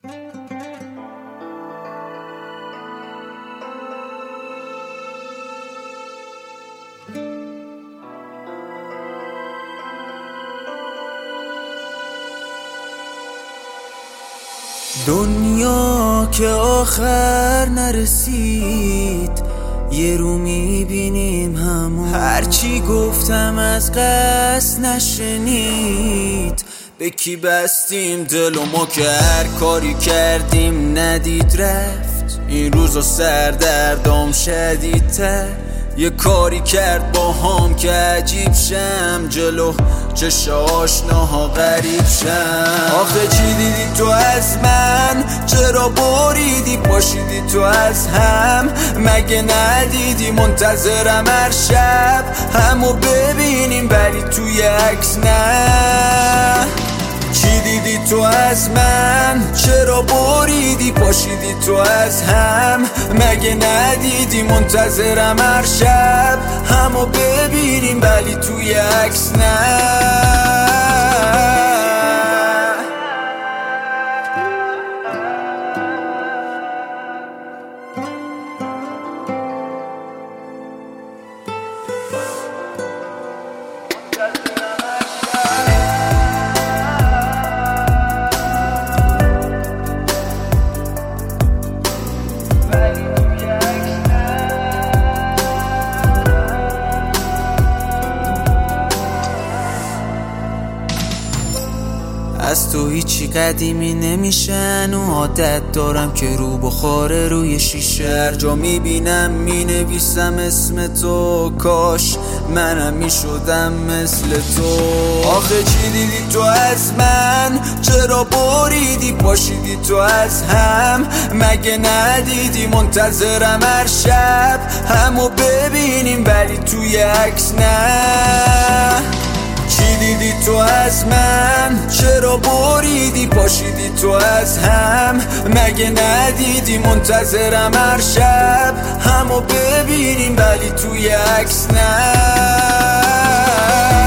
دنیا که آخر نرسید، یه رو میبینیم همون. هرچی گفتم از قصد نشنید، به کی بستیم دل و ما که هر کاری کردیم ندید رفت. این روزا سردردام شدیدتر، یه کاری کرد با هم که عجیب شم، جلو چشم آشناها غریب شم. آخه چی دیدی تو از من؟ چرا بریدی پاشیدی تو از هم؟ مگه ندیدی منتظرم هر شب همو ببینیم ولی توی عکس نه؟ چی دیدی تو از من؟ چرا بریدی پاشیدی تو از هم؟ مگه ندیدی منتظرم هر شب همو ببینیم ولی توی عکس نه؟ از تو هیچی قدیمی نمیشن و عادت دارم که رو بخاره روی شیشه. هر جا میبینم مینویسم اسم تو، کاش منم میشدم مثل تو. آخه چی دیدی تو از من؟ چرا بریدی پاشیدی تو از هم؟ مگه ندیدی منتظرم هر شب همو ببینیم ولی توی عکس نه؟ چی دیدی تو از من؟ چرا بریدی پاشیدی تو از هم؟ مگه ندیدی منتظرم هر شب همو ببینیم ولی توی عکس نه؟